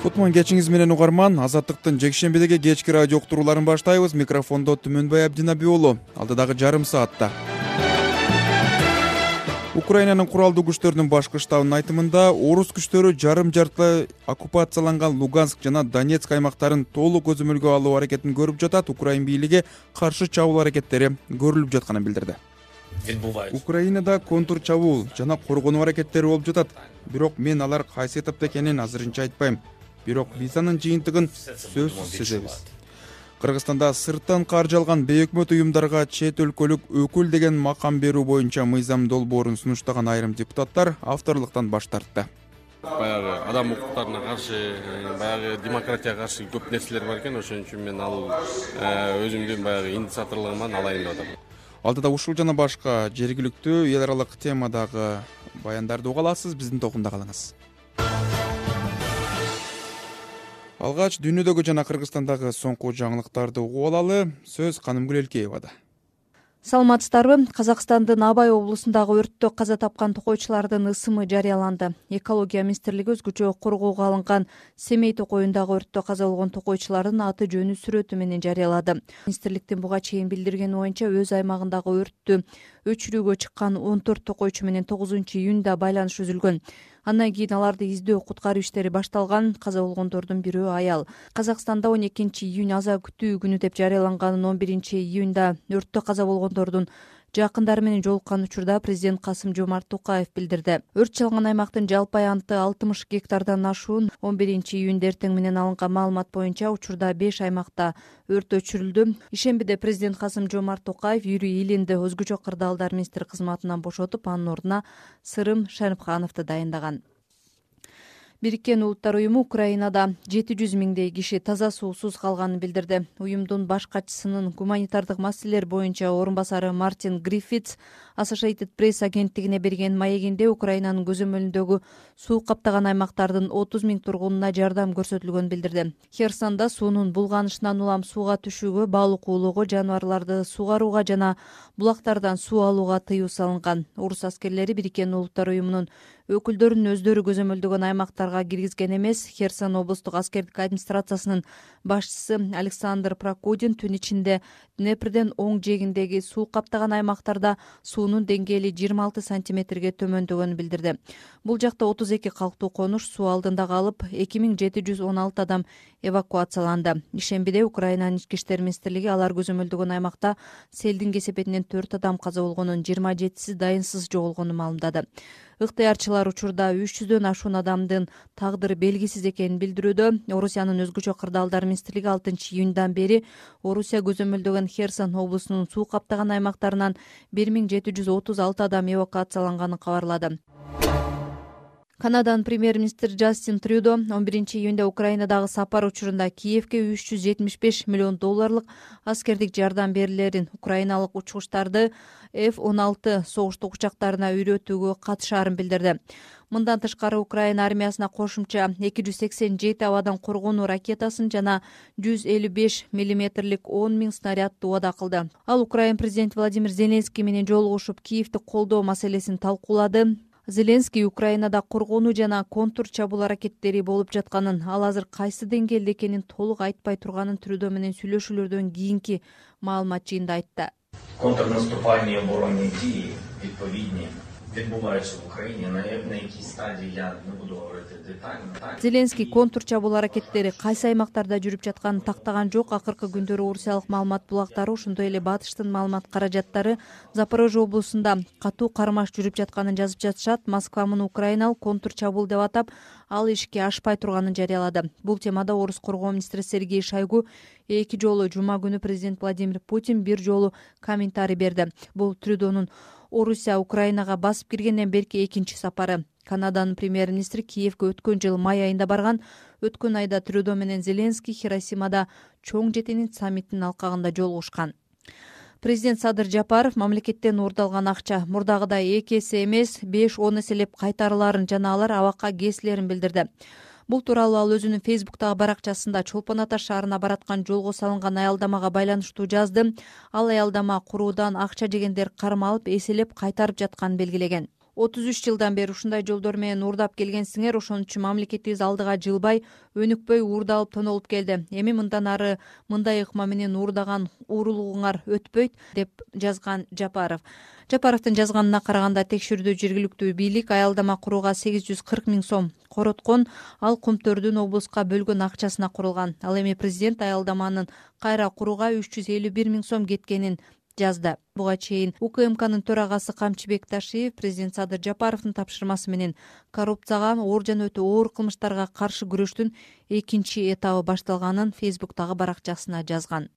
Кутман кечиңиз менен угарман. Азаттыктын жекшембидеги кечки радио уктурууларын баштайбыз. Микрофондо Түмөнбай Абдинаби уулу. Алдыдагы жарым саатта Украинанын куралдуу күчтөрүнүн башкы штабынын айтымында орус күчтөрү жарым жартылай оккупацияланган Луганск жана Донецк аймактарын толук көзөмөлгө алуу аракетин көрүп жатат. Украин бийлиги каршы чабуул аракеттери көрүлүп жатканын билдирди. Украинада контур чабуул жана коргонуу аракеттери болуп жатат. Бирок мен алар кайсы этапта экенин азырынча айтпайм. Бирок биз анын жыйынтыгын сөзсүз сезебиз. Кыргызстанда сырттан каржы алган бейөкмөт уюмдарга чет өлкөлүк өкүл деген макам берүү боюнча мыйзам долбоорун сунуштаган айрым депутаттар авторлуктан баш тартты. Баягы адам укуктарына каршы, баягы демократияга каршы көп нерселер бар экен, ошон үчүн мен ал өзүмдүн баягы инициаторлугуман алайын деп атам. Алдыда ушул жана башка жергиликтүү эл аралык темадагы баяндарды уга аласыз, биздин токунда калыңыз. Алгач дүйнөдөгү жана Кыргызстандагы соңку жаңылыктарды угуп алалы. Сөз Канымгүл Элкеевада. Саламатсыздарбы? Казакстандын Абай облусундагы өрттө каза тапкан токойчулардын ысымы жарыяланды. Экология министрлиги өзгөчө коргоого алынган Семей токойундагы өрттө каза болгон токойчулардын аты жөнү сүрөтү менен жарыялады. Министрликтин буга чейин билдиргени боюнча өз аймагындагы өрттү өчүрүүгө чыккан 14 токойчу менен 9-июнда байланыш үзүлгөн. Андан кийин аларды издөө куткаруу иштери башталган. Каза болгондордун бирөө аял. Казакстанда 12-июнь аза күтүү күнү деп жарыяланганын 11-июнда өрттө каза болгондордун жакындары менен жолуккан учурда президент Касым-Жомарт Токаев билдирди. Өрт чалган аймактын жалпы аянты 60 гектардан ашуун. 11-июнда эртең менен алынган маалымат боюнча учурда 5 аймакта өрт өчүрүлдү. Ишембиде президент Касым-Жомарт Токаев Юрий Илинди өзгөчө кырдаалдар министри кызматынан бошотуп, анын ордуна Сырым Шариповду дайындаган. Бириккен Улуттар уюму Украинада 700 миңдей киши таза суусуз калганын билдирди. Уюмдун баш катчысынын гуманитардык маселелер боюнча орун басары Мартин Гриффитс Associated Press агенттигине берген маегинде Украинанын көзөмөлүндөгү суу каптаган аймактардын 30 миң тургунуна жардам көрсөтүлгөнүн билдирди. Херсонда суунун булганышынан улам сууга түшүүгө, балык уулоого, жаныбарларды сугарууга жана булактардан суу алууга тыюу салынган. Орус аскерлери Бириккен Улуттар уюмунун өкүлдөрүн өздөрү көзөмөлдөгөн аймактарга киргизген эмес. Херсон облустук аскердик администрациясынын башчысы Александр Прокудин түн ичинде Днепрден оң жээгиндеги суу каптаган аймактарда суунун деңгээли 26 сантиметрге төмөндөгөнүн билдирди. Бул жакта 32 калктуу конуш суу алдында калып, 2716 адам эвакуацияланды. Ишембиде Украинанын ички иштер министрлиги алар көзөмөлдөгөн аймакта селдин кесепетинен 4 адам каза болгонун, 27си дайынсыз жоголгонун маалымдады. Ыктыярчылар учурда 300дөн ашуун адамдын тагдыры белгисиз экенин билдирүүдө. Орусиянын өзгөчө кырдаалдар министрлиги 6-июндан бери Орусия көзөмөлдөгөн Херсон облусунун суу каптаган аймактарынан 1736 адам эвакуацияланганын кабарлады. Канаданын премьер-министри Джастин Трюдо 11-июнда Украинадагы сапар учурунда Киевке $375 миллион аскердик жардам берилерин, украиналык учкучтарды F-16 согуштук учактарына үйрөтүүгө катышаарын билдирди. Мындан тышкары Украина армиясына кошумча 287 абадан коргонуу ракетасын жана 155 мм 10 миң снарядды убада кылды. Ал Украин президенти Владимир Зеленский менен жолугушуп Киевти колдоо маселесин талкуулады. Зеленский Украинада коргонуу жана контур чабуул аракеттери болуп жатканын, ал азыр кайсы деңгээлде экенин толук айтпай турганын Трюдо менен сүйлөшүүлөрдөн кийинки маалымат жыйында айтты. Контрнаступальні оборонні дії відповідні відбуваються в Україні. На якій стадії я не буду говорити детально. Зеленский контур чабуул аракеттери кайсы аймактарда жүрүп жатканын тактаган жок. Акыркы күндөрү орусиялык маалымат булактары, ошондой эле батыштын маалымат каражаттары Запорожье облусунда катуу кармаш жүрүп жатканын жазып жатышат. Москва муну украиналык контур чабуул деп атап, ал ишке ашпай турганын жарыялады. Бул темада Орус коргоо министри Сергей Шойгу 2 жолу жума күнү президент Владимир Путин 1 жолу комментарий берди. Бул Трюдонун Орусия Украинага басып киргенден берки экинчи сапары. Канаданын премьер-министри Киевге өткөн жыл май айында барган. Өткөн айда Трюдо менен Зеленский Хиросимада чоң жетинин саммитинин алкагында жолугушкан. Президент Садыр Жапаров мамлекеттен уурдалган акча мурдагыдай 2 эсе эмес 5-10 эселеп кайтарыларын жана алар абакка кесилерин билдирди. Бул тууралуу ал өзүнүн Фейсбуктагы баракчасында Чолпон Ата шаарына бараткан жолго салынган аялдамага байланыштуу жазды. Ал аялдама куруудан акча жегендер кармалып, эселеп кайтарып жатканын белгилеген. 33 жылдан бери ушундай жолдор менен уурдап келгенсиңер, ошон үчүн мамлекетибиз алдыга жылбай, өнүкпөй уурдалып тонолуп келди. Эми мындан ары мындай ыкма менен уурдаган уурулугуңар өтпөйт, деп жазган Жапаров. Жапаровдун жазганына караганда, текшерүүдө жергиликтүү бийлик аялдама курууга 840 000 сом короткон, ал Кумтөрдүн облуска бөлгөн акчасына курулган. Ал эми президент аялдаманын кайра курууга 351 000 сом кеткенин жазды. Буга чейин УКМКнын төрагасы Камчыбек Ташиев президент Садыр Жапаровдун тапшырмасы менен коррупцияга, оор жана өтө оор кылмыштарга каршы күрөштүн экинчи этабы башталганын Фейсбуктагы баракчасына жазган.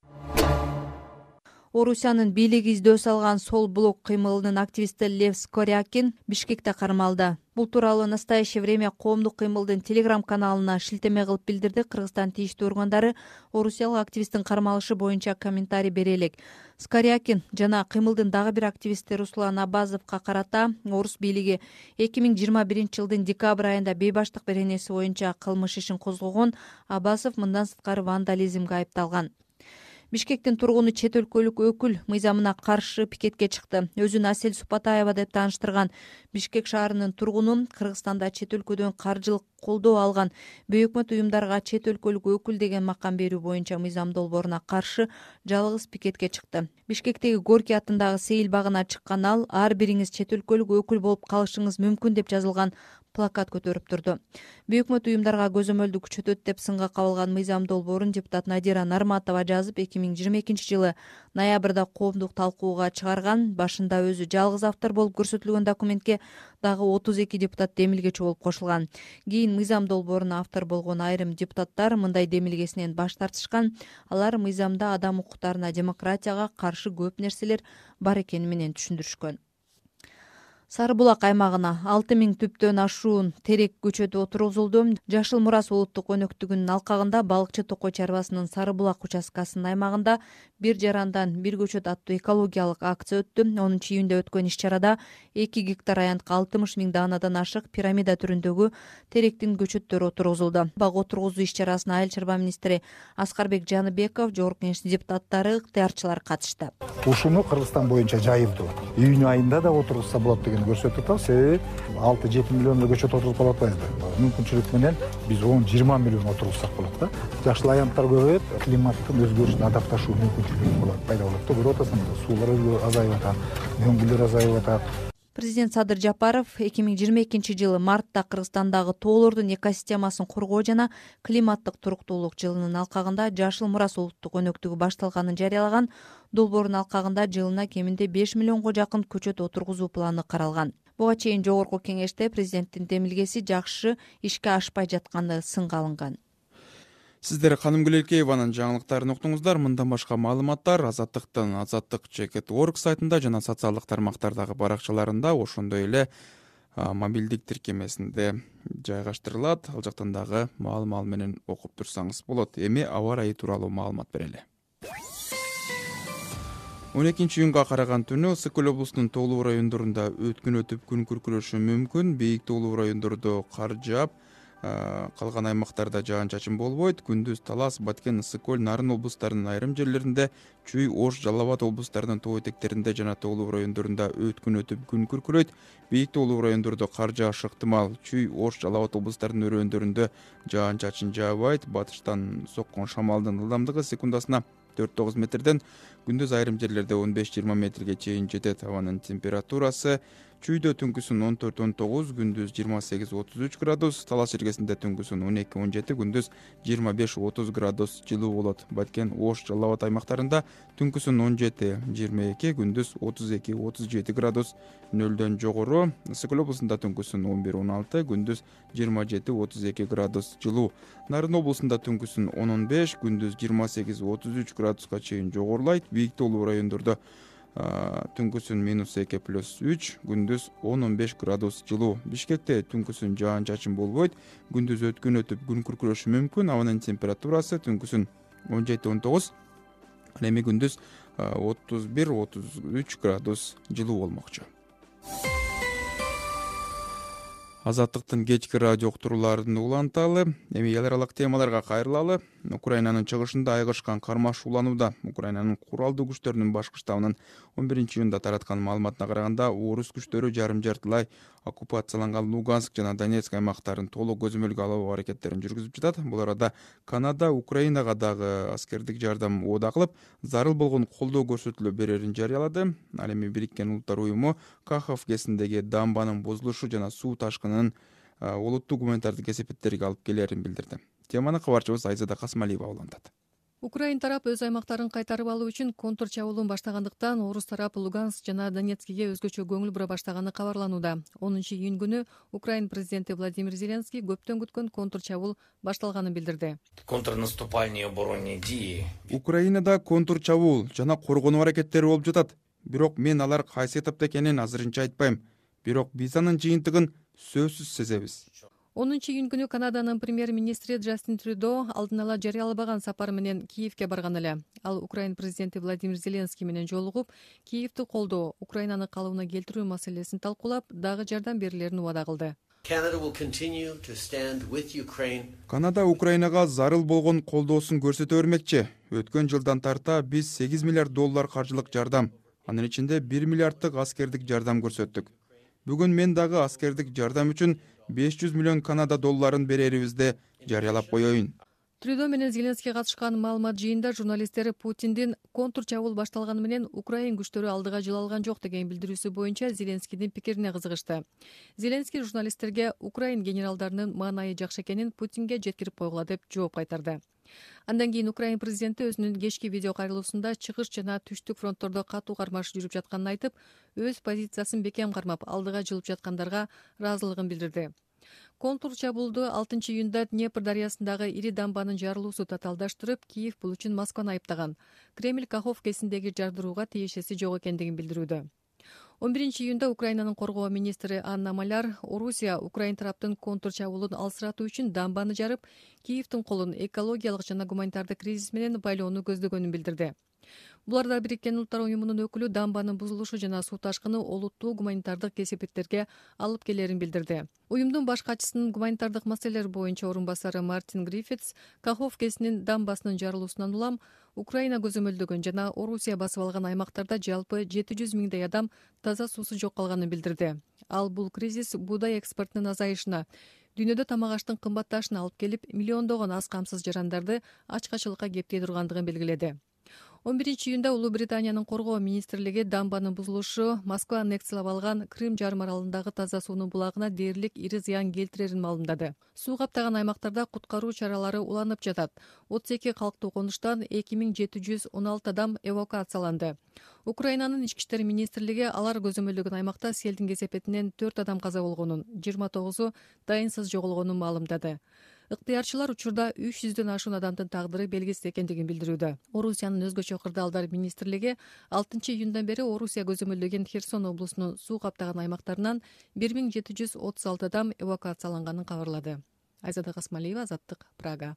Орусиянын бийлиги издөө салган сол блок кыймылынын активисти Лев Скорякин Бишкекте кармалды. Бул тууралуу «Настоящее время» коомдук кыймылдын Telegram каналына шилтеме кылып билдирди. Кыргызстан тийиштүү органдары орусиялык активисттин кармалышы боюнча комментарий бере элек. Скорякин жана кыймылдын дагы бир активисти Руслан Абазовго карата орус бийлиги 2021 жылдын декабрь айында бейбаштык беренеси боюнча кылмыш ишин козгогон. Абазов мындан сырткары вандализмге айыпталган. Бишкектин тургуну чет өлкөлүк өкүл мыйзамына каршы пикетке чыкты. Өзүн Асель Супатаева деп тааныштырган Бишкек шаарынын тургуну Кыргызстанда чет өлкөдөн каржылык колдоо алган бейөкмөт уюмдарга чет өлкөлүк өкүл деген макам берүү боюнча мыйзам долбооруна каршы жалгыз пикетке чыкты. Бишкектеги Горький атындагы Сейил багына чыккан ал ар бириңиз чет өлкөлүк өкүл болуп калышыңыз мүмкүн деп жазылган плакат көтөрүп турду. Бейөкмөт уюмдарга көзөмөлдү күчөтөт деп сынга кабылган мыйзам долбоорун депутат Надира Нарматова жазып, 2022 жылы ноябрда коомдук талкууга чыгарган. Башында өзү жалгыз автор болуп көрсөтүлгөн документке дагы 32 депутат демилгечи болуп кошулган. Кийин мыйзам долбооруна автор болгон айрым депутаттар мындай демилгесинен баш тартышкан. Алар мыйзамда адам укуктарына, демократияга каршы көп нерселер бар экени менен түшүндүрүшкөн. Сары булак аймагына 6000 түптөн ашуун терек көчөтү отургузулду. Жашыл Мурас улуттук өнөктүгүнүн алкагында балыкчы токой чарбасынын Сары булак участкасынын аймагында бир жарандан бир көчөт аттуу экологиялык акция өттү. 10 июнда өткөн иш-чарада 2 гектар аянтка 60 000 данадан ашык пирамида түрүндөгү теректин көчөттөрү отургузулду. Бак отургузуу иш-чарасына Айыл чарба министри Аскарбек Жаныбеков, жогорку кеңештин депутаттары, ыктыярчылар катышты. Ушуну Кыргызстан боюнча жайылды. Июнь айында да отургузса болот деген көрсөтүп атабыз. Себеби 6-7 миллиондой көчөт отургузуп болот атпайбызбы? Мүмкүнчүлүк менен биз 10-20 миллион отургузсак болот да. Жашыл аянттар көбөйөт, климаттын өзгөрүшүнө адапташуу мүмкүнчүлүгү болот, пайда болот да. Көрүп атасыңар, суулар азайып атат, өңгүлөр азайып атат. Президент Садыр Жапаров 2022 жылы мартта Кыргызстандагы тоолордун экосистемасын коргоо жана климаттык туруктуулук жылынын алкагында Жашыл Мурас улуттук өнөктүгү башталганын жарыялаган. Долбоордун алкагында жылына кеминде 5 миллионго жакын көчөт отургузуу планы каралган. Буга чейин жогорку кеңеште президенттин демилгеси жакшы ишке ашпай жатканы сынга алынган. Сиздер Ханым Гүлекееванын жаңылыктарын уктуңуздар. Мындан башка маалыматтар Азаттыктын azattik.org сайтында жана социалдык тармактардагы баракчаларында, ошондой эле мобилдик тиркемесинде жайгаштырылат. Ал жактан дагы маал менен окуп турсаңыз болот. Эми аба ырайы тууралуу маалымат берели. 12 июнга караган түнү Ысык Көл облусунун тоолуу райондорунда өткүн өтүп күн күркүрөшү мүмкүн. Бийик тоолуу райондордо кар жаап, калган аймактарда жаан-чачын болбойт. Күндүз Талас, Баткен, Ысык Көл, Нарын облустарынын айрым жерлеринде, Чүй, Ош, Жалал Абад облустарынын тоо этектеринде жана тоолуу райондорунда өткүн өтүп күн күркүрөйт. Бийик тоолуу райондордо кар жаашы ыктымал. Чүй, Ош, Жалал Абад облустарынын өрөөндөрүндө жаан-чачын жаабайт. Батыштан соккон шамалдын ылдамдыгы секундасына 4-9 метрден, күндүз айрым жерлерде 15-20 метрге чейин жетет. Абанын температурасы Чүйдө түнкүсүн 14-19, күндүз 28-33 градус, Талас жергесинде түнкүсүн 12-17, күндүз 25-30 градус жылуу болот. Баткен, Ош, Жалал Абад аймактарында түнкүсүн 17-22, күндүз 32-37 градус нөлдөн жогору. Ысык Көл облусунда түнкүсүн 11-16, күндүз 27-32 градус жылуу. Нарын облусунда түнкүсүн 10-15, күндүз 28-33 градуска чейин жогорулайт. Бийик тоолуу райондордо түнкүсүн -2+3, күндүз 10-15 градус жылуу. Бишкекте түнкүсүн жаан-чачын болбойт, күндүз өткүн өтүп күн күркүрөшү мүмкүн. Абанын температурасы түнкүсүн 17-19, эми күндүз 31-33 градус жылуу болмокчу. Азаттыктын кечки радио уктурууларын уланталы, эми эл аралык темаларга кайрылалы. Украинанын чыгышында айгышкан кармаш уланууда. Украинанын куралдуу күчтөрүнүн башкы штабынын 11-июнда тараткан маалыматына караганда, орус күчтөрү жарым-жартылай оккупацияланган Луганск жана Донецк аймактарын толук көзөмөлгө алуу аракеттерин жүргүзүп жатат. Бул арада Канада Украинага дагы аскердик жардам оода кылып, зарыл болгон колдоо көрсөтүлө берерин жарыялады. Ал эми Бириккен Улуттар уюму Кахов КЕСиндеги дамбанын бузулушу жана суу ташкынынын олуттуу гуманитардык кесепеттерге алып келерин билдирди. Теманы кабарчыбыз Айзада Касмалиева улантат. Украин тарап өз аймактарын кайтарып алуу үчүн контур чабуулун баштагандыктан орус тарап Луганск жана Донецкиге өзгөчө көңүл бура баштаганы кабарланууда. 10-июнь күнү Украин президенти Владимир Зеленский көптөн күткөн контур чабуул башталганын билдирди. Контрнаступальные оборонные дии. Украинада контур чабуул жана коргонуу аракеттери болуп жатат. Бирок мен алар кайсы этапта экенин азырынча айтпайм. Бирок биз анын жыйынтыгын сөзсүз сезебиз. 10-июнь күнү Канаданын премьер-министри Джастин Трюдо алдын ала жарыялабаган сапар менен Киевке барган эле. Ал Украин президенти Владимир Зеленский менен жолугуп, Киевти колдоо, Украинаны калыбына келтирүү маселесин талкуулап, дагы жардам берилерин убада кылды. Канада Украинага зарыл болгон колдоосун көрсөтө бермекчи. Өткөн жылдан тарта биз 8 миллиард доллар каржылык жардам, анын ичинде 1 миллиардтык аскердик жардам көрсөттүк. Бүгүн мен дагы аскердик жардам үчүн 500 миллион Канада долларын берерибизди жарыялап коеюн. Трюдо менен Зеленский катышкан маалымат жыйында журналисттер Путиндин контур чабуул башталганы менен Украин күчтөрү алдыга жыла алган жок деген билдирүүсү боюнча Зеленскийдин пикирине кызыгышты. Зеленский журналисттерге Украин генералдарынын маанайы жакшы экенин Путинге жеткирип койгула деп жооп кайтарды. Андан кийин Украин президенти өзүнүн кечки видео кайрылуусунда чыгыш жана түштүк фронттордо катуу кармаш жүрүп жатканын айтып, өз позициясын бекем кармап, алдыга жылып жаткандарга ыраазылыгын билдирди. Контур чабуулду 6-июнда Днепр дарыясындагы ири дамбанын жарылуусу татаалдаштырып, Киев бул үчүн Москваны айыптаган. Кремль Кахов КЕСиндеги жардырууга тиешеси жок экендигин билдирүүдө. 11-июнда Украинанын коргоо министри Анна Маляр Орусия Украин тараптын контур чабуулун алсыратуу үчүн дамбаны жарып, Киевдин колун экологиялык жана гуманитардык кризис менен байлоону көздөгөнүн билдирди. Буларда Бириккен Улуттар уюмунун өкүлү дамбанын бузулушу жана суу ташкыны олуттуу гуманитардык кесепеттерге алып келерин билдирди. Уюмдун баш катчысынын гуманитардык маселелер боюнча орун басары Мартин Гриффитс Кахов КЕСинин дамбасынын жарылуусунан улам Украина көзөмөлдөгөн жана Орусия басып алган аймактарда жалпы 700 миңдей адам таза суусу жок калганын билдирди. Ал бул кризис буудай экспортунун азайышына, дүйнөдө тамак аштын кымбатташына алып келип, миллиондогон аз камсыз жарандарды ачкачылыкка кептей тургандыгын белгиледи. 11-июнда Улуу Британиянын коргоо министрлиги дамбанын бузулушу Москва аннексиялап алган Крым жарым аралындагы таза суунун булагына дээрлик ири зыян келтирерин маалымдады. Суу каптаган аймактарда куткаруу чаралары уланып жатат. 32 калктуу конуштан 2716 адам эвакуацияланды. Украинанын ички иштер министрлиги алар көзөмөлдөгөн аймакта селдин кесепетинен 4 адам каза болгонун, 29-у дайынсыз жоголгонун маалымдады. Ыктыярчылар учурда 300дөн ашуун адамдын тагдыры белгисиз экендигин билдирүүдө. Орусиянын өзгөчө кырдаалдар министрлиги 6-июндан бери Орусия көзөмөлдөгөн Херсон облусунун суу каптаган аймактарынан 1736 адам эвакуацияланганын кабарлады. Айзада Касмалиева, Азаттык, Прага.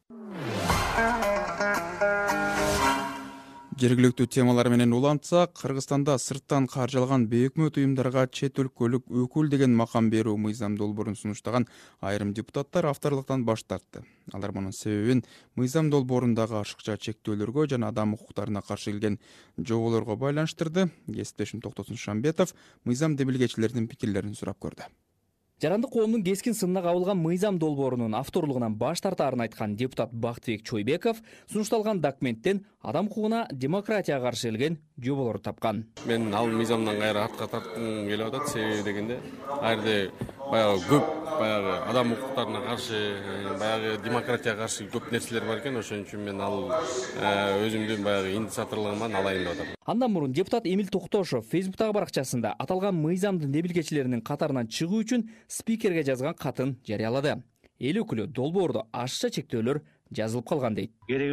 Жергиликтүү темалар менен улантсак, Кыргызстанда сырттан каржы алган бейөкмөт уюмдарга чет өлкөлүк өкүл деген макам берүү мыйзам долбоорун сунуштаган айрым депутаттар авторлуктан баш тартты. Алар мунун себебин мыйзам долбоорундагы ашыкча чектөөлөргө жана адам укуктарына каршы келген жоболорго байланыштырды. Кесиптешим Токтосун Шамбетов мыйзам демилгечилеринин пикирлерин сурап көрдү. Жарандык коомдун кескин сынына кабылган мыйзам долбоорунун авторлугунан баш тартаарын айткан депутат Бактыбек Чойбеков сунушталган документтен адам укугуна, демократияга каршы келген жоболорду тапкан. Мен ал мыйзамдан кайра артка тарткым келип атат. Себеби дегенде, айрда баягы көп адам укуктарына каршы, баягы демократияга каршы көп нерселер бар экен. Ошон үчүн мен ал өзүмдүн баягы инициаторлугуман алайын деп атам. Андан мурун депутат Эмил Токтошов Фейсбуктагы баракчасында аталган мыйзамдын демилгечилеринин катарынан чыгуу үчүн спикерге жазган катын жарыялады. Эл өкүлү долбоордо ашыкча чектөөлөр жазылып калган дейт. Кереги жок.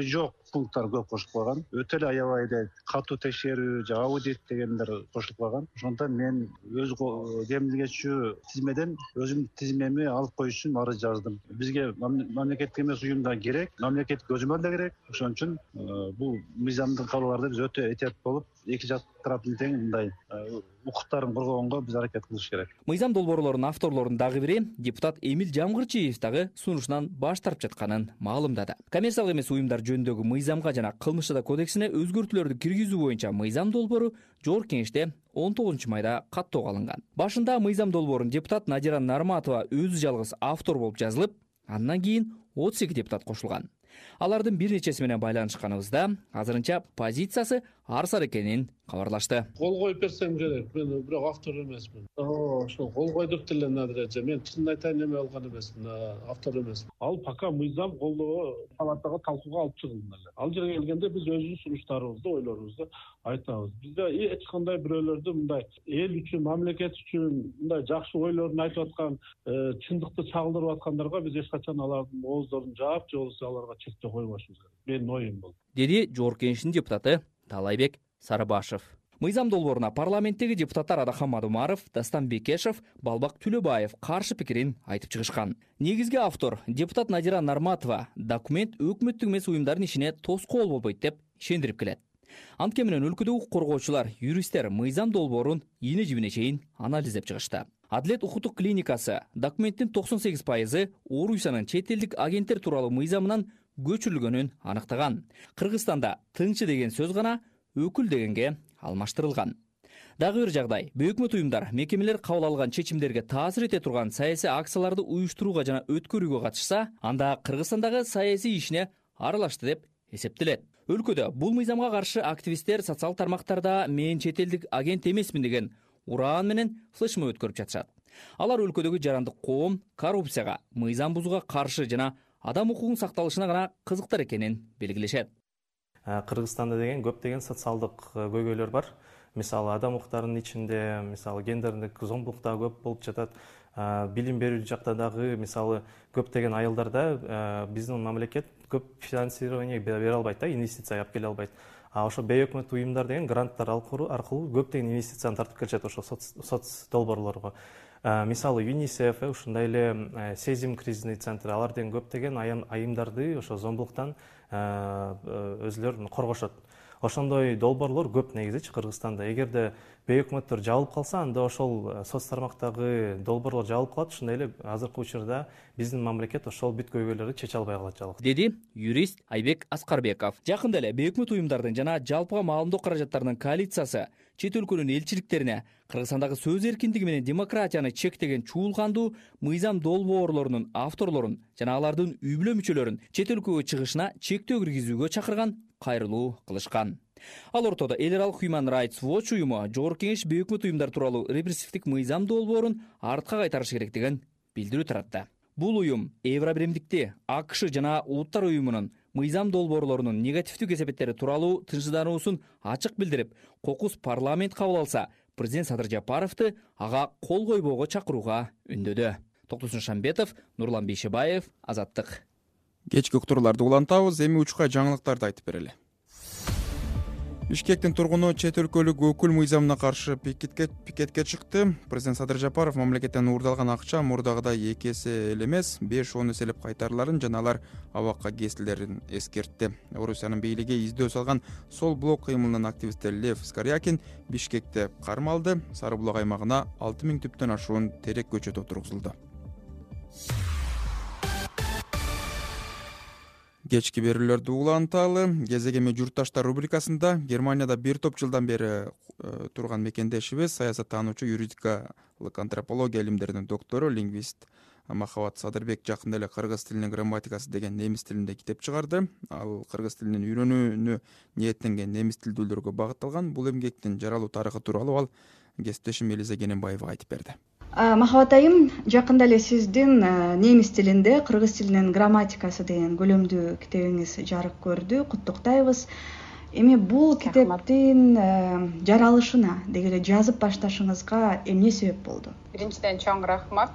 пункттар көп кошулуп калган. Өтө эле аябай эле катуу текшерүү, аудит дегендер кошулуп калган. Ошондон мен өз кемилгечүү тизмеден өзүмдүн тизмеми алып коюш үчүн арыз жаздым. Бизге мамлекеттик эмес уюмдар керек, мамлекеттик көзөмөл да керек. Ошон үчүн бул мыйзамдык кабылlarda биз өтө этият болуп, эки жак тараптын тең мындай укуктарын коргогонго биз аракет кылыш керек. Мыйзам долбоорлорунун авторлорунун дагы бири депутат Эмил Жамгырчиев дагы сунушунан баш тартып жатканын маалымдады. Коммерциялык эмес уюмдар жөнүндөгү мыйзамга жана кылмыш жада кодексине өзгөртүүлөрдү киргизүү боюнча мыйзам долбоору Жогорку Кеңеште 19 майда каттоого алынган. Башында мыйзам долбоорун депутат Надира Нарматова өзү жалгыз автор болуп жазылып, андан кийин 32 депутат кошулган. Алардын бир нечеси менен байланышканыбызда азырынча позициясы арсар экенин кабарлашты. Кол коюп берсем керек. Мен бирок автор эмесмин. Ошо кол койдук деле Надираже. Мен чынын айтайын эме алган эмесмин, автор эмесмин. Ал пока мыйзам колдоо палатага талкууга алып чыгылды эле. Ал жерге келгенде биз өзүбүздүн сунуштарыбызды, ойлорубузду айтабыз. Бизде эч кандай бирөөлөрдү мындай эл үчүн, мамлекет үчүн мындай жакшы ойлорун айтып аткан, чындыкты чагылдырып аткандарга биз эч качан алардын ооздорун жаап, же болбосо аларга чектөө койбошубуз керек. Менин оюм бул. Деди Жогорку Кеңештин депутаты Талайбек Сарыбашев. Мыйзам долбооруна парламенттеги депутаттар Адахан Умаров, Дастан Бекешев, Балбак Түлөбаев каршы пикирин айтып чыгышкан. Негизги автор депутат Надира Нарматова документ өкмөттүк эмес уюмдардын ишине тоскоол болбойт деп ишендирип келет. Анткени менен өлкөдө укук коргоочулар, юристтер мыйзам долбоорун ийне жибине чейин анализдеп чыгышты. Адилет укуктук клиникасы документтин 98% Орусиянын чет элдик агенттер тууралуу мыйзамынан көчүрүлгөнүн аныктаган. Кыргызстанда тыңчы деген сөз гана өкүл дегенге алмаштырылган. Дагы бир жагдай, бейөкмөт уюмдар мекемелер кабыл алган чечимдерге таасир эте турган саясий акцияларды уюштурууга жана өткөрүүгө катышса, анда Кыргызстандагы саясий ишине аралашты деп эсептелет. Өлкөдө бул мыйзамга каршы активисттер социал тармактарда мен чет элдик агент эмесмин деген ураан менен флешмоб өткөрүп жатышат. Алар өлкөдөгү жарандык коом коррупцияга, мыйзам бузууга каршы жана адам укугунун сакталышына гана кызыктар экенин белгилешет. Кыргызстанда деген көптөгөн социалдык көйгөйлөр бар. Мисалы адам укуктарынын ичинде, мисалы гендердик зомбулук да көп болуп жатат. Билим берүү жакта дагы мисалы көптөгөн айылдарда биздин мамлекет көп финансирование бере албайт, инвестиция алып келе албайт. Ошо бейөкмөт уюмдар деген гранттар аркылуу көптөгөн инвестицияны тартып келишет ошо соц долбоорлорго. Мисалы ЮНИСЕФ, ушундай эле Сезим кризисный центр, алар деген көптөгөн айымдарды ошо зомбулуктан өзүлөрүн коргошот. Ошондой долбоорлор көп негизичи Кыргызстанда. Эгерде бейөкмөттөр жабылып калса, анда ошол соц тармактагы долбоорлор жабылып калат. Ушундай эле азыркы учурда биздин мамлекет ошол бүт көйгөйлөрдү чече албай калат жалгыз. Деди юрист Айбек Аскарбеков. Жакында эле бейөкмөт уюмдардын жана жалпыга маалымдоо каражаттарынын коалициясы чет өлкөнүн элчиликтерине Кыргызстандагы сөз эркиндиги менен демократияны чектеген чуулгандуу мыйзам долбоорлорунун авторлорун жана алардын үй бүлө мүчөлөрүн чет өлкөгө чыгышына чектөө киргизүүгө чакырган кайрылуу кылышкан. Ал ортодо эл аралык Human Rights Watch уюму Жогорку Кеңеш бейөкмөт уюмдар тууралуу репрессивдик мыйзам долбоорун артка кайтарыш керектигин билдирүү таратты. Бул уюм Евробиримдикти АКШ жана Улуттар уюмунун мыйзам долбоорлорунун негативдүү кесепеттери тууралуу тынчсыздануусун ачык билдирип, кокус парламент кабыл алса, президент Садыр Жапаровду ага кол койбоого чакырууга үндөдү. Токтосун Шамбетов, Нурлан Бейшебаев, Азаттык. Кечки уктурууларды улантабыз, эми учка жаңылыктарды айтып берели. Бишкектин тургуну чет өлкөлүк өкүл мыйзамына каршы пикетке чыкты. Президент Садыр Жапаров мамлекеттен уурдалган акча мурдагыдай 2 эсе эле эмес, 5-10 эселеп кайтарыларын жана алар абакка кесилерин эскертти. Орусиянын бийлиги издөө салган сол блок кыймылынын активисти Лев Скорякин Бишкекте кармалды. Сары булак аймагына 6000 түптөн ашуун терек көчөт отургузулду. Кечки берүүлөрдү уланталы. Кезегеме журтташтар рубрикасында Германияда бир топ жылдан бери турган мекендешибиз, саясаттануучу, юридикалык антропология илимдеринин доктору, лингвист Махабат Садырбек жакында эле кыргыз тилинин грамматикасы деген немис тилинде китеп чыгарды. Ал кыргыз тилинин үйрөнүүнү ниеттенген немис тилдүүлөргө багытталган. Бул эмгектин жаралуу тарыхы тууралуу ал кесиптешим Элиза Кененбаева айтып берди. Махабат айым, жакында эле сиздин немис тилинде кыргыз тилинин грамматикасы деген көлөмдүү китебиңиз жарык көрдү. Куттуктайбыз. Эми бул китептин жаралышына деги жазып башташыңызга эмне себеп болду? Биринчиден чоң рахмат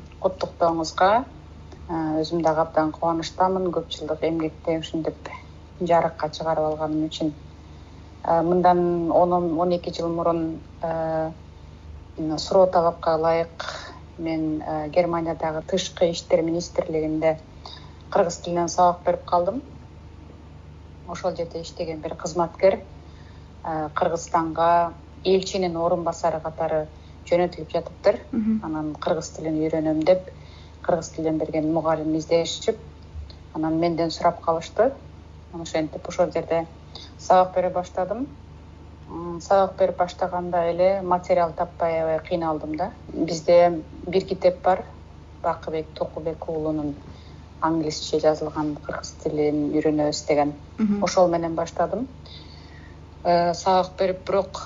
куттуктооңузга. Өзүм дагы абдан кубанычтамын. Көп жылдык эмгекте ушинтип жарыкка чыгарып алганым үчүн. Мындан 10-12 жыл мурун суроо талапка ылайык мен Германиядагы тышкы иштер министрлигинде кыргыз тилинен сабак берип калдым. Ошол жерде иштеген бир кызматкер Кыргызстанга элчинин орун басары катары жөнөтүлүп жатыптыр. Анан кыргыз тилин үйрөнөм деп кыргыз тилден берген мугалим издешип, анан менден сурап калышты. Ошентип ошол жерде сабак бере баштадым. Сабак берип баштаганда эле материал таппай аябай кыйналдым да. Бизде бир китеп бар, Бакыбек Токубек уулунун англисче жазылган кыргыз тилин үйрөнөбүз деген. Ошол менен баштадым. Сабак берип, бирок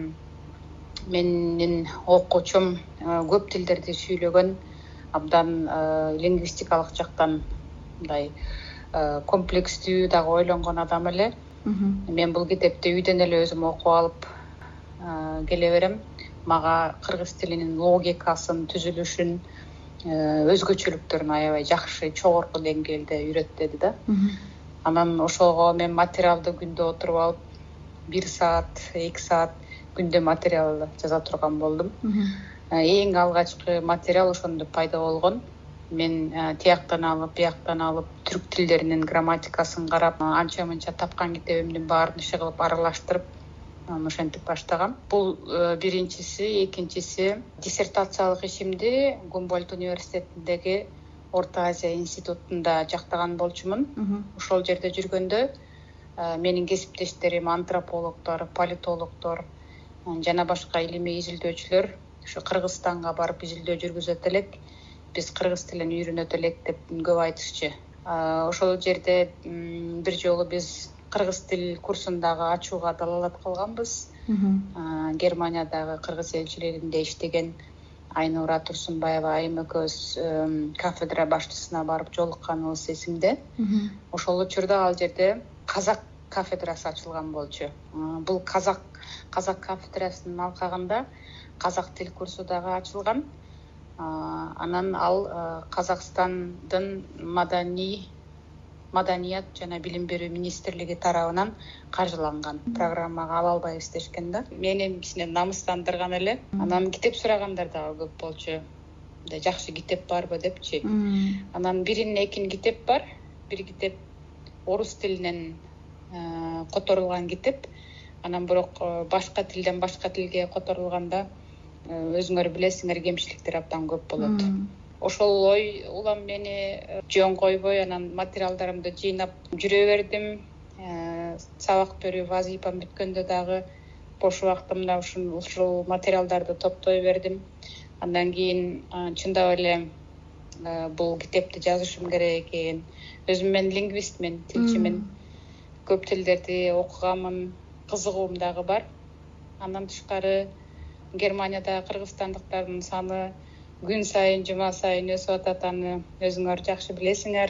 менин окуучум көп тилдерди сүйлөгөн, абдан лингвистикалык жактан мындай комплекстүү дагы ойлонгон адам эле. Мен бул китепти үйдөн эле өзүм окуп алып келе берем. Мага кыргыз тилинин логикасын, түзүлүшүн, өзгөчөлүктөрүн аябай жакшы, жогорку деңгээлде үйрөттү да. Анан ошого мен материалды күндө отуруп алып 1 саат, 2 саат күндө материал жаза турган болдум. Эң алгачкы материал ошондо пайда болгон. Мен тияктан алып, бияктан алып, түрк тилдеринин грамматикасын карап, анча-мынча тапкан китебимдин баарын иши кылып аралаштырып, ошентип баштагам. Бул биринчиси, экинчиси диссертациялык ишимди Гумбольдт университетиндеги Орто Азия институтунда жактаган болчумун. Ошол жерде жүргөндө менин кесиптештерим антропологдор, политологдор жана башка илимий изилдөөчүлөр ушу Кыргызстанга барып изилдөө жүргүзөт элек, биз кыргыз тилин үйрөнөт элек деп көп айтышчы. Ошол жерде бир жолу биз кыргыз тил курсундагы ачууга далалат кылганбыз. Германиядагы кыргыз элчилигинде иштеген Айнура Турсунбаева айым экөөбүз кафедра башчысына барып жолукканыбыз эсимде. Ошол учурда ал жерде казак кафедрасы ачылган болчу. Бул казак кафедрасынын алкагында казак тил курсу дагы ачылган. Анан ал Казакстандын маданият жана билим берүү министрлиги тарабынан каржыланган. Программага ала албайбыз дешкен да. Мени кичине намыстандырган эле. Анан китеп сурагандар дагы көп болчу. Жакшы китеп барбы депчи. Анан биринен экин китеп бар. Бир китеп орус тилинен которулган китеп. Анан бирок башка тилден башка тилге которулганда өзүңөр билесиңер, кемчиликтер абдан көп болот. Ошол ой улам мени жөн койбой, анан материалдарымды жыйнап жүрө бердим. Сабак берүү вазифам бүткөндө дагы бош убактымда ушул материалдарды топтой бердим. Андан кийин чындап эле бул китепти жазышым керек экен. Өзүм мен лингвистмин, тилчимин. Көп тилдерди окуганмын, кызыгуум дагы бар. Андан тышкары Германияда кыргызстандыктардын саны күн сайын, жума сайын өсүп атат, аны өзүңөр жакшы билесиңер.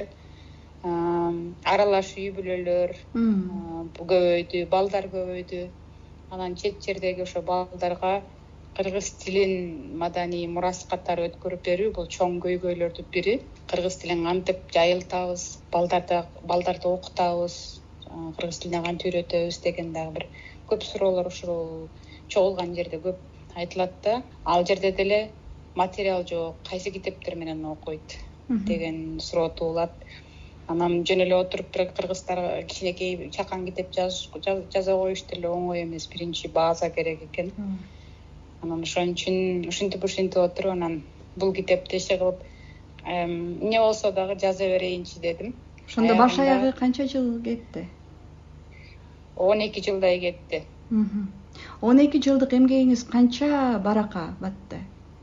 Аралаш үй бүлөлөр көбөйдү, балдар көбөйдү. Анан чет жердеги ошо балдарга кыргыз тилин маданий мурас катары өткөрүп берүү бул чоң көйгөйлөрдүн бири. Кыргыз тилин кантип жайылтабыз, балдарды окутабыз, кыргыз тилине кантип үйрөтөбүз деген дагы бир көп суроолор ушул чогулган жерде көп айтылат да. Ал жерде деле материал жок, кайсы китептер менен окуйт деген суроо туулат. Анан жөн эле отуруп бир кыргыздар кичинекей чакан китеп жаза коюш деле оңой эмес, биринчи база керек экен. Анан ошон үчүн ушинтип отуруп, анан бул китепти иши кылып эмне болсо дагы жаза берейинчи дедим. Ошондо баш аягы канча жыл кетти? 12 жылдай кетти. 12 жылдык эмгегиңиз канча баракка батты?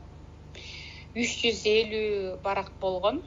350 барак болгон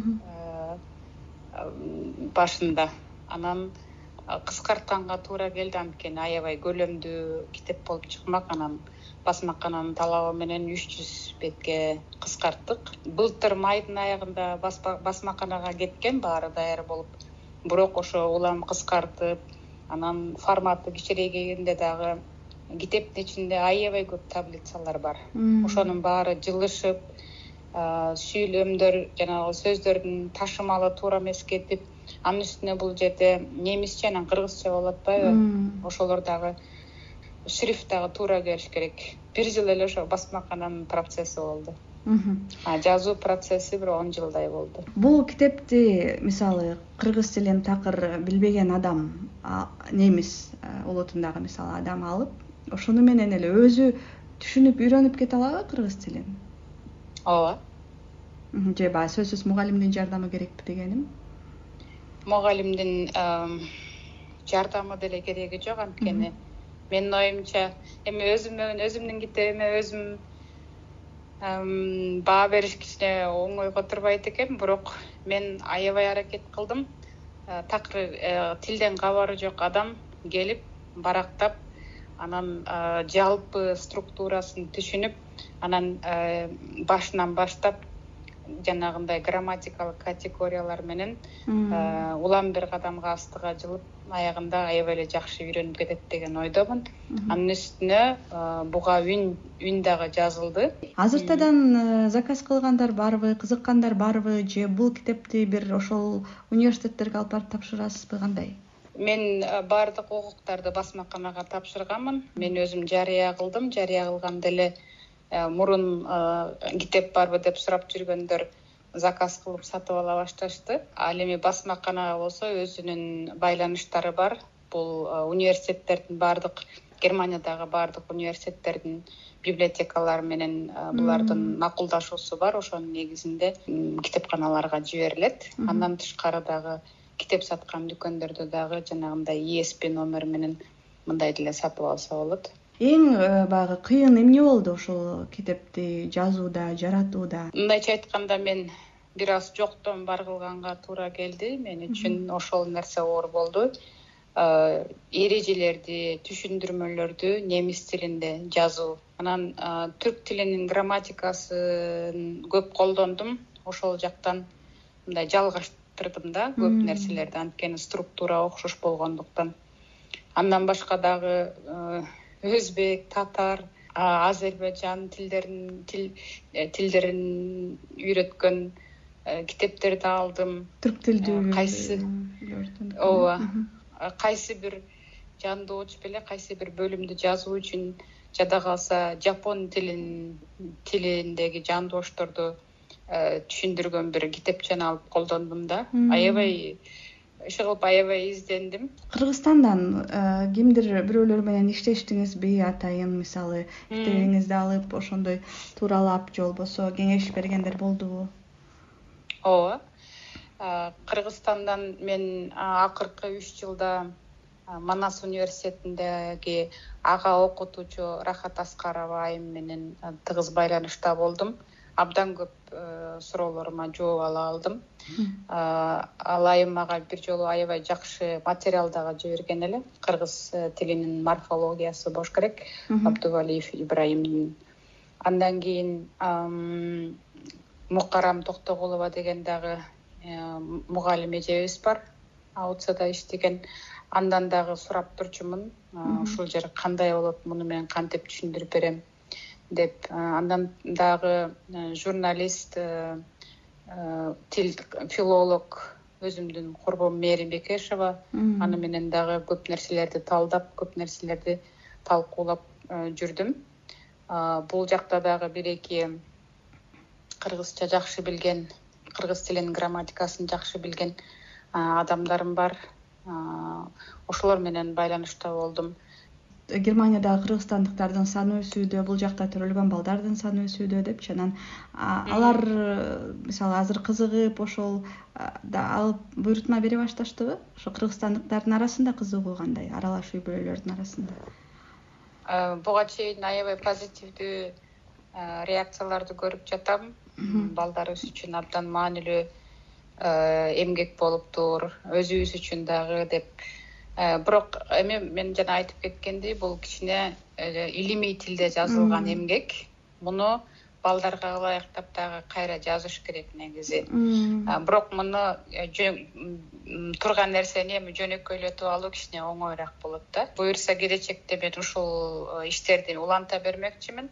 башында. Анан кыскартканга туура келди, анткени аябай көлөмдүү китеп болуп чыкмак. Анан басмакананын талабы менен 300 бетке кыскарттык. Былтыр майдын аягында басмаканага кеткен, баары даяр болуп. Бирок ошо улам кыскартып, анан форматы кичирейгенде дагы китептин ичинде аябай көп таблицалар бар. Ошонун баары жылышып, сүйлөмдөр, жанагы сөздөрдүн ташымалы туура эмес кетип, анын үстүнө бул жерде немисче анан кыргызча болуп атпайбы, ошолор дагы шрифт дагы туура келиш керек. Бир жыл эле ошо басмакананын процесси болду. Жазуу процесси бир 10 жылдай болду. Бул китепти мисалы кыргыз тилин такыр билбеген адам, немис улутундагы мисалы адам алып, ошону менен эле өзү түшүнүп, үйрөнүп кете алабы кыргыз тилин? Ооба. Же баягы сөзсүз мугалимдин жардамы керекпи дегеним? Мугалимдин жардамы деле кереги жок, анткени менин оюмча эми өзүмдүн китебиме өзүм баа бериш кичине оңойго турбайт экен, бирок мен аябай аракет кылдым. Такыр тилден кабары жок адам келип барактап, анан жалпы структурасын түшүнүп, анан башынан баштап жанагындай грамматикалык категориялар менен улам бир кадамга астыга жылып, аягында аябай эле жакшы үйрөнүп кетет деген ойдомун. Анын үстүнө буга үн дагы жазылды. Азыртадан заказ кылгандар барбы, кызыккандар барбы, же бул китепти бир ошол университеттерге алып барып тапшырасызбы, кандай? Мен баардык укуктарды басмаканага тапшырганмын. Мен өзүм жарыя кылдым. Жарыя кылганда эле мурун китеп барбы деп сурап жүргөндөр заказ кылып сатып ала башташты. Ал эми басмаканага болсо өзүнүн байланыштары бар. Бул университеттердин баардык, Германиядагы баардык университеттердин библиотекалары менен булардын макулдашуусу бар. Ошонун негизинде китепканаларга жиберилет. Андан тышкары дагы китеп саткан дүкөндөрдө дагы жанагындай ISP номер менен мындай деле сатып алса болот. Эң баягы кыйын эмне болду ошол китепти жазууда, жаратууда? Мындайча айтканда, мен бир аз жоктон бар кылганга туура келди. Мен үчүн ошол нерсе оор болду. Эрежелерди, түшүндүрмөлөрдү немис тилинде жазуу. Анан түрк тилинин грамматикасын көп колдондум. Ошол жактан мындай жалгаштырдым да көп нерселерди, анткени структура окшош болгондуктан. Андан башка дагы өзбек, татар, азербайжан тилдерин үйрөткөн китептерди алдым. Түрк тилдүү ооба. Кайсы бир жандооч беле, кайсы бир бөлүмдү жазуу үчүн жада калса жапон тилиндеги жандоошторду түшүндүргөн бир китепчени алып колдондум да. Аябай издендим. Кыргызстандан кимдир бирөөлөр менен иштештиңизби, атайын мисалы китебиңизди алып ошондой тууралап же болбосо кеңеш бергендер болдубу? Ооба. Кыргызстандан мен акыркы 3 жылда Манас университетиндеги ага окутуучу Рахат Аскарова айым менен тыгыз байланышта болдум. Абдан көп суроолорума жооп ала алдым. Ал айым мага бир жолу аябай жакшы материал дагы жиберген эле. Кыргыз тилинин морфологиясы болуш керек. Абдувалиев Ибраимдин. Андан кийин Мукарам Токтогулова деген дагы мугалим эжебиз бар. Аутсада иштеген. Андан дагы сурап турчумун. Ушул жер кандай болот, муну мен кантип түшүндүрүп берем деп. Андан дагы журналист, филолог өзүмдүн курбум Мери Бекешева, аны менен дагы көп нерселерди талдап, көп нерселерди талкуулап жүрдүм. Бул жакта дагы бир-эки кыргызча жакшы билген, кыргыз тилинин грамматикасын жакшы билген адамдарым бар. Ошолор менен байланышта болдум. Германиядагы кыргызстандыктардын саны өсүүдө, бул жакта төрөлгөн балдардын саны өсүүдө депчи. Анан алар мисалы азыр кызыгып ошол алып буйрутма бере башташтыбы? Ошо кыргызстандыктардын арасында кызыгуу кандай, аралаш үй-бүлөлөрдүн арасында? Буга чейин аябай позитивдүү реакцияларды көрүп жатам. Балдарыбыз үчүн абдан маанилүү эмгек болуптур, өзүбүз үчүн дагы деп. Бирок эми мен жана айтып кеткендей, бул кичине илимий тилде жазылган эмгек. Муну балдарга ылайыктап дагы кайра жазыш керек негизи. Бирок муну турган нерсени эми жөнөкөйлөтүп алуу кичине оңоюраак болот да. Буюрса келечекте мен ушул иштерди уланта бермекчимин.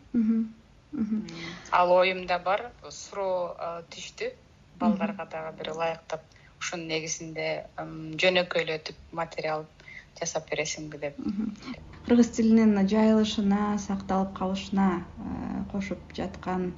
Ал оюмда бар, суроо түштү. Балдарга дагы бир ылайыктап ушунун негизинде жөнөкөйлөтүп материал жасап бересиңби деп. Кыргыз тилинин жайылышына, сакталып калышына кошуп жаткан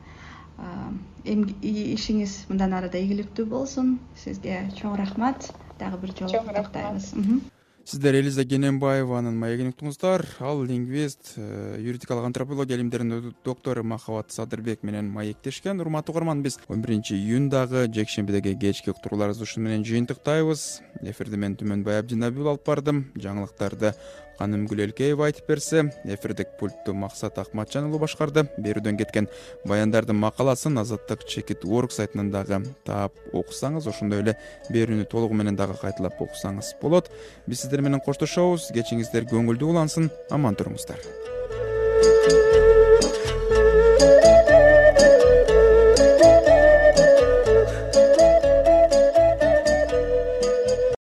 ишиңиз мындан ары да ийгиликтүү болсун. Сизге чоң рахмат. Дагы бир жолу куттуктайбыз. Сиздер Элиза Кененбаеванын маегин уктуңуздар. Ал лингвист, юридикалык антропология илимдеринин доктору Махабат Садырбек менен маектешкен. Урматтуу угарман, биз 11-июндагы жекшембидеги кечки уктурууларыбызды ушуну менен жыйынтыктайбыз. Эфирди мен Түмөнбай Абдинабил алып бардым. Жаңылыктарды Канымгүл Элкеева айтып берсе, эфирдик пультту Максат Акматжан уулу башкарды. Берүүдөн кеткен баяндардын макаласын Азаттык чекит орг сайтынан дагы таап окусаңыз, ошондой эле берүүнү толугу менен дагы кайталап окусаңыз болот. Биз сиздер менен коштошобуз. Кечиңиздер көңүлдүү улансын. Аман туруңуздар.